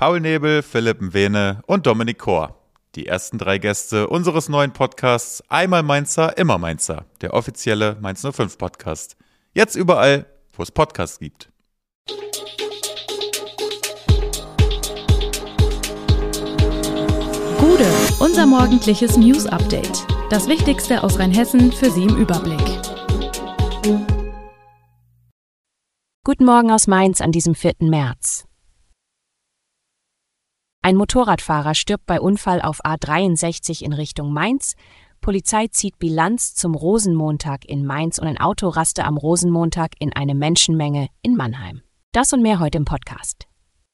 Paul Nebel, Philipp Mwene und Dominik Kor. Die ersten 3 Gäste unseres neuen Podcasts Einmal Mainzer, immer Mainzer, der offizielle Mainz 05 Podcast. Jetzt überall, wo es Podcasts gibt. Gude, unser morgendliches News-Update. Das Wichtigste aus Rheinhessen für Sie im Überblick. Guten Morgen aus Mainz an diesem 4. März. Ein Motorradfahrer stirbt bei Unfall auf A63 in Richtung Mainz. Polizei zieht Bilanz zum Rosenmontag in Mainz und ein Auto raste am Rosenmontag in eine Menschenmenge in Mannheim. Das und mehr heute im Podcast.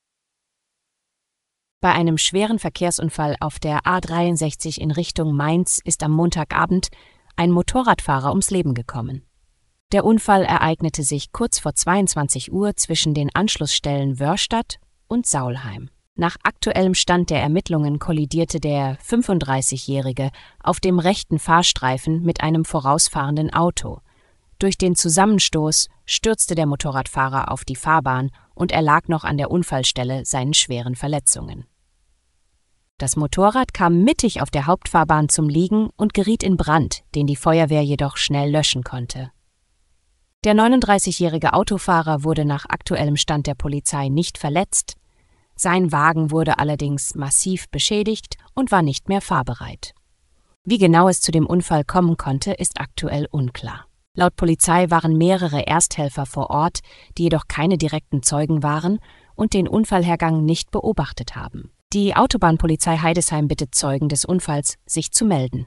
Bei einem schweren Verkehrsunfall auf der A63 in Richtung Mainz ist am Montagabend ein Motorradfahrer ums Leben gekommen. Der Unfall ereignete sich kurz vor 22 Uhr zwischen den Anschlussstellen Wörstadt und Saulheim. Nach aktuellem Stand der Ermittlungen kollidierte der 35-Jährige auf dem rechten Fahrstreifen mit einem vorausfahrenden Auto. Durch den Zusammenstoß stürzte der Motorradfahrer auf die Fahrbahn und erlag noch an der Unfallstelle seinen schweren Verletzungen. Das Motorrad kam mittig auf der Hauptfahrbahn zum Liegen und geriet in Brand, den die Feuerwehr jedoch schnell löschen konnte. Der 39-jährige Autofahrer wurde nach aktuellem Stand der Polizei nicht verletzt. Sein Wagen wurde allerdings massiv beschädigt und war nicht mehr fahrbereit. Wie genau es zu dem Unfall kommen konnte, ist aktuell unklar. Laut Polizei waren mehrere Ersthelfer vor Ort, die jedoch keine direkten Zeugen waren und den Unfallhergang nicht beobachtet haben. Die Autobahnpolizei Heidesheim bittet Zeugen des Unfalls, sich zu melden.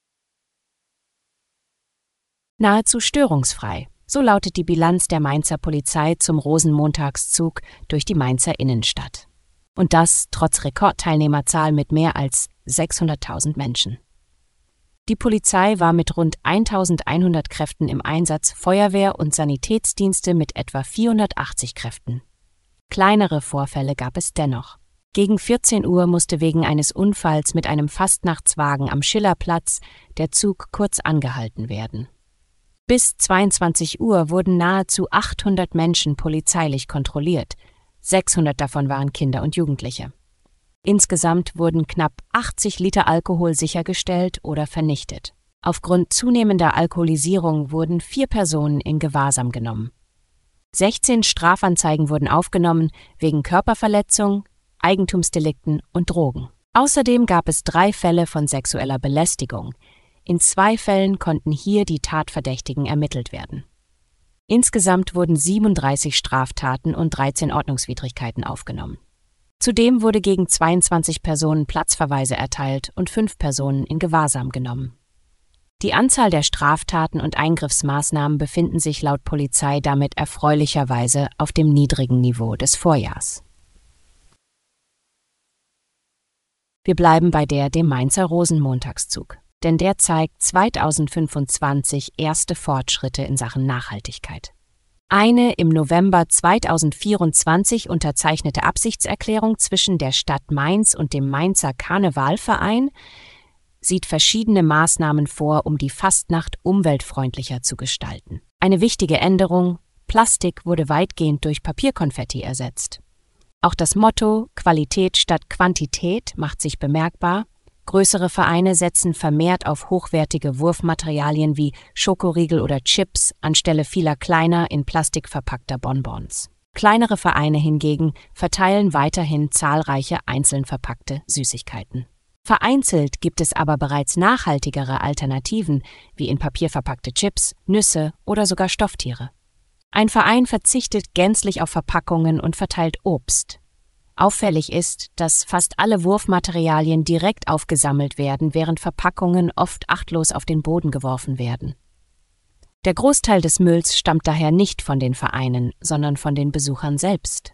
Nahezu störungsfrei. So lautet die Bilanz der Mainzer Polizei zum Rosenmontagszug durch die Mainzer Innenstadt. Und das trotz Rekordteilnehmerzahl mit mehr als 600.000 Menschen. Die Polizei war mit rund 1.100 Kräften im Einsatz, Feuerwehr und Sanitätsdienste mit etwa 480 Kräften. Kleinere Vorfälle gab es dennoch. Gegen 14 Uhr musste wegen eines Unfalls mit einem Fastnachtswagen am Schillerplatz der Zug kurz angehalten werden. Bis 22 Uhr wurden nahezu 800 Menschen polizeilich kontrolliert. 600 davon waren Kinder und Jugendliche. Insgesamt wurden knapp 80 Liter Alkohol sichergestellt oder vernichtet. Aufgrund zunehmender Alkoholisierung wurden 4 Personen in Gewahrsam genommen. 16 Strafanzeigen wurden aufgenommen wegen Körperverletzung, Eigentumsdelikten und Drogen. Außerdem gab es 3 Fälle von sexueller Belästigung. In 2 Fällen konnten hier die Tatverdächtigen ermittelt werden. Insgesamt wurden 37 Straftaten und 13 Ordnungswidrigkeiten aufgenommen. Zudem wurde gegen 22 Personen Platzverweise erteilt und 5 Personen in Gewahrsam genommen. Die Anzahl der Straftaten und Eingriffsmaßnahmen befinden sich laut Polizei damit erfreulicherweise auf dem niedrigen Niveau des Vorjahrs. Wir bleiben bei dem Mainzer Rosenmontagszug. Denn der zeigt 2025 erste Fortschritte in Sachen Nachhaltigkeit. Eine im November 2024 unterzeichnete Absichtserklärung zwischen der Stadt Mainz und dem Mainzer Karnevalverein sieht verschiedene Maßnahmen vor, um die Fastnacht umweltfreundlicher zu gestalten. Eine wichtige Änderung: Plastik wurde weitgehend durch Papierkonfetti ersetzt. Auch das Motto Qualität statt Quantität macht sich bemerkbar. Größere Vereine setzen vermehrt auf hochwertige Wurfmaterialien wie Schokoriegel oder Chips anstelle vieler kleiner, in Plastik verpackter Bonbons. Kleinere Vereine hingegen verteilen weiterhin zahlreiche einzeln verpackte Süßigkeiten. Vereinzelt gibt es aber bereits nachhaltigere Alternativen, wie in Papier verpackte Chips, Nüsse oder sogar Stofftiere. Ein Verein verzichtet gänzlich auf Verpackungen und verteilt Obst. Auffällig ist, dass fast alle Wurfmaterialien direkt aufgesammelt werden, während Verpackungen oft achtlos auf den Boden geworfen werden. Der Großteil des Mülls stammt daher nicht von den Vereinen, sondern von den Besuchern selbst.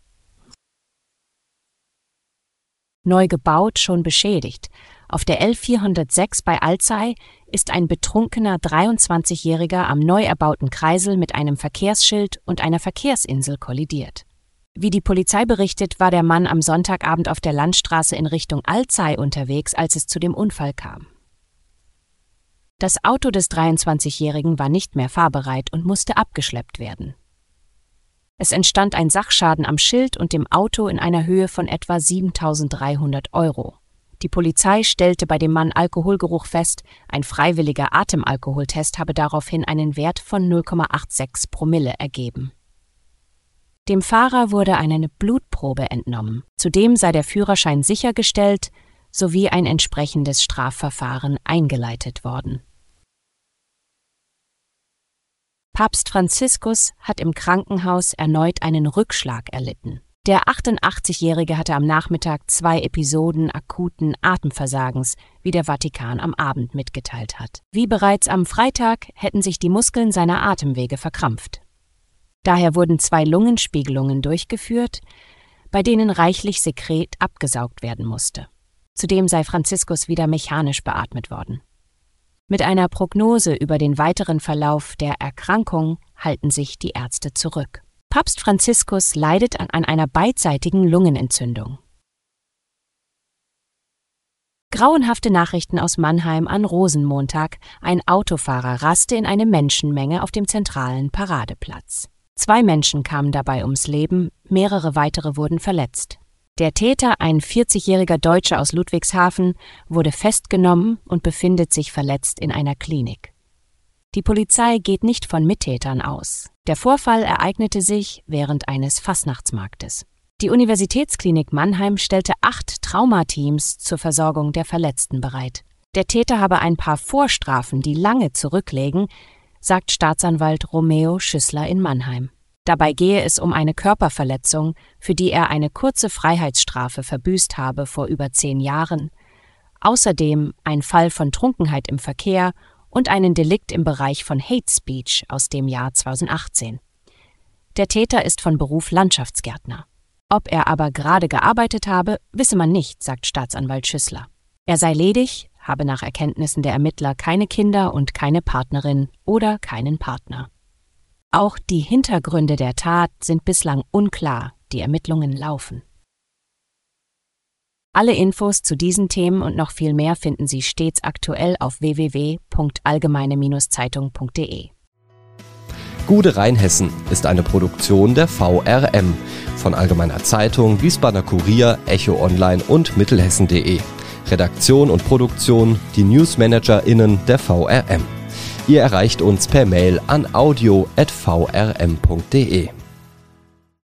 Neu gebaut, schon beschädigt. Auf der L406 bei Alzey ist ein betrunkener 23-Jähriger am neu erbauten Kreisel mit einem Verkehrsschild und einer Verkehrsinsel kollidiert. Wie die Polizei berichtet, war der Mann am Sonntagabend auf der Landstraße in Richtung Alzey unterwegs, als es zu dem Unfall kam. Das Auto des 23-Jährigen war nicht mehr fahrbereit und musste abgeschleppt werden. Es entstand ein Sachschaden am Schild und dem Auto in einer Höhe von etwa 7.300 €. Die Polizei stellte bei dem Mann Alkoholgeruch fest, ein freiwilliger Atemalkoholtest habe daraufhin einen Wert von 0,86 Promille ergeben. Dem Fahrer wurde eine Blutprobe entnommen. Zudem sei der Führerschein sichergestellt sowie ein entsprechendes Strafverfahren eingeleitet worden. Papst Franziskus hat im Krankenhaus erneut einen Rückschlag erlitten. Der 88-Jährige hatte am Nachmittag 2 Episoden akuten Atemversagens, wie der Vatikan am Abend mitgeteilt hat. Wie bereits am Freitag hätten sich die Muskeln seiner Atemwege verkrampft. Daher wurden 2 Lungenspiegelungen durchgeführt, bei denen reichlich Sekret abgesaugt werden musste. Zudem sei Franziskus wieder mechanisch beatmet worden. Mit einer Prognose über den weiteren Verlauf der Erkrankung halten sich die Ärzte zurück. Papst Franziskus leidet an einer beidseitigen Lungenentzündung. Grauenhafte Nachrichten aus Mannheim an Rosenmontag. Ein Autofahrer raste in eine Menschenmenge auf dem zentralen Paradeplatz. 2 Menschen kamen dabei ums Leben, mehrere weitere wurden verletzt. Der Täter, ein 40-jähriger Deutscher aus Ludwigshafen, wurde festgenommen und befindet sich verletzt in einer Klinik. Die Polizei geht nicht von Mittätern aus. Der Vorfall ereignete sich während eines Fastnachtsmarktes. Die Universitätsklinik Mannheim stellte 8 Traumateams zur Versorgung der Verletzten bereit. Der Täter habe ein paar Vorstrafen, die lange zurücklegen, sagt Staatsanwalt Romeo Schüssler in Mannheim. Dabei gehe es um eine Körperverletzung, für die er eine kurze Freiheitsstrafe verbüßt habe vor über 10 Jahren, außerdem ein Fall von Trunkenheit im Verkehr und einen Delikt im Bereich von Hate Speech aus dem Jahr 2018. Der Täter ist von Beruf Landschaftsgärtner. Ob er aber gerade gearbeitet habe, wisse man nicht, sagt Staatsanwalt Schüssler. Er sei ledig, habe nach Erkenntnissen der Ermittler keine Kinder und keine Partnerin oder keinen Partner. Auch die Hintergründe der Tat sind bislang unklar, die Ermittlungen laufen. Alle Infos zu diesen Themen und noch viel mehr finden Sie stets aktuell auf www.allgemeine-zeitung.de. Gude Rheinhessen ist eine Produktion der VRM von Allgemeiner Zeitung, Wiesbadener Kurier, Echo Online und Mittelhessen.de. Redaktion und Produktion die NewsmanagerInnen der VRM. Ihr erreicht uns per Mail an audio@vrm.de.